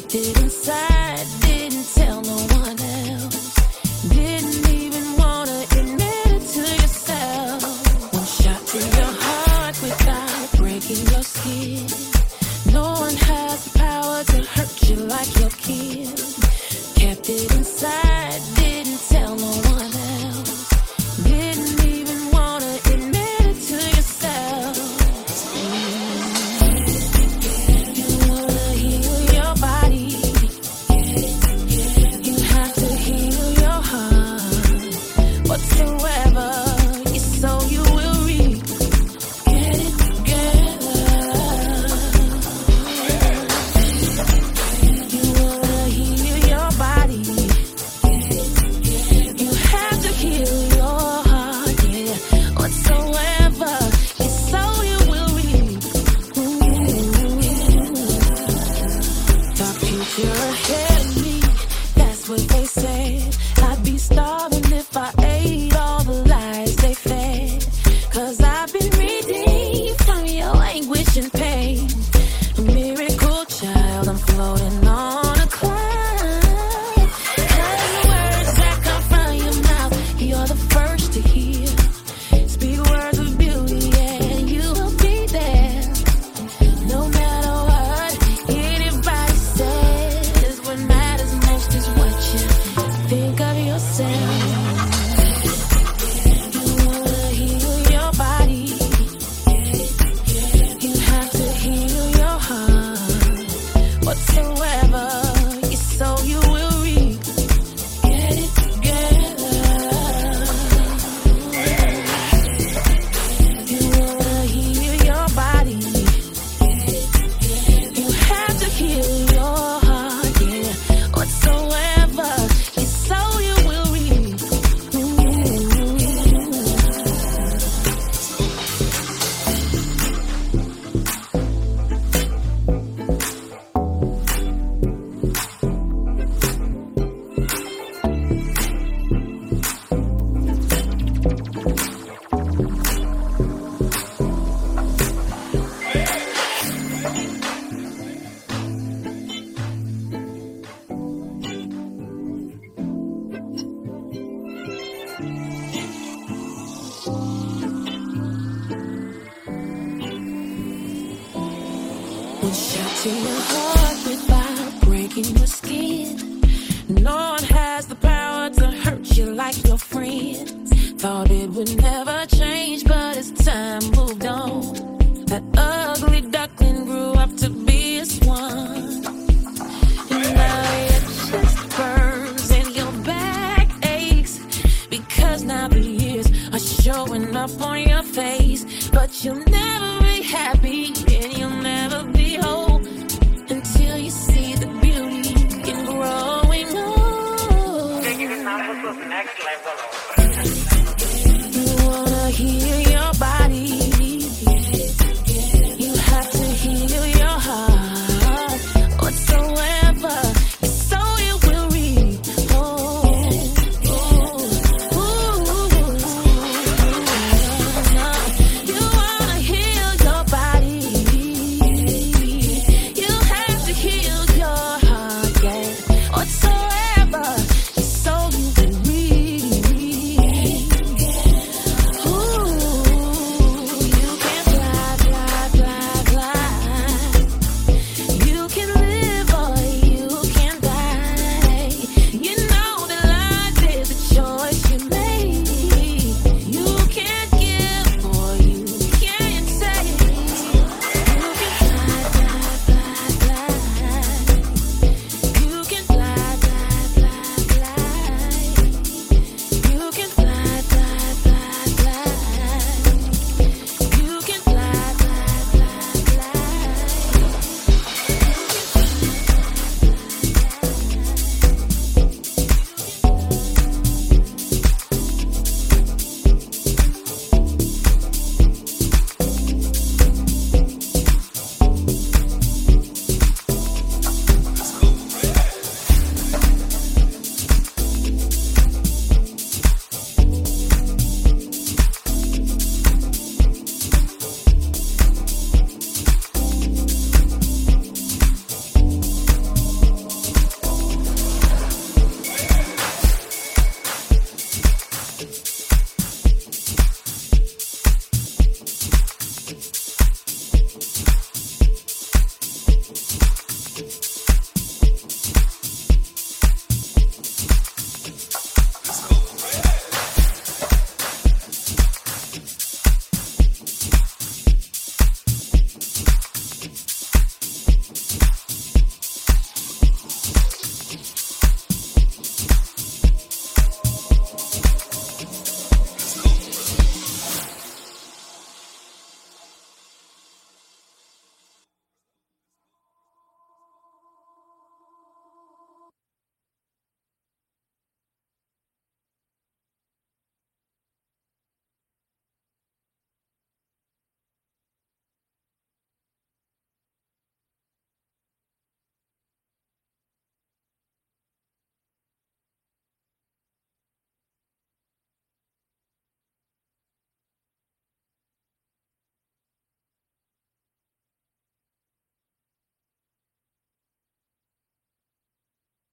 it inside, didn't tell no one else. Didn't even wanna admit it to yourself. One shot to your heart without breaking your skin. No one has the power to hurt you like your kid. Kept it inside, didn't tell no one else. Didn't even wanna admit it to yourself. You wanna heal your body. You have to heal your heart. Whatsoever you sow, you will reap. Get it together. You wanna heal your body. You have to heal your heart, yeah. Whatsoever you sow, you will reap. The future ahead of me, that's what they said. I'd be starving if I ate all the lies they fed. 'Cause I've been redeemed from your anguish and pain. A miracle child, I'm floating on a cloud. 'Cause the words that come from your mouth, you're the first to hear. Speak words of beauty and you will be there. No matter what anybody says, what matters most is what you think of yourself. You wanna heal your body. You have to heal your heart. Whatsoever you sow, you will reap. Get it together. You wanna heal your body. You have to heal your heart, yeah. Whatsoever you sow, you will reap. One shot to your heart without breaking your skin. No one has the power to hurt you like your friends. Thought it would never change, but as time moved on, that ugly duckling grew up to be a swan. And now your chest burns and your back aches, because now the years are showing up on your face. But you'll never be happy and you'll never be whole until you see the beauty in growing old. You wanna heal your body.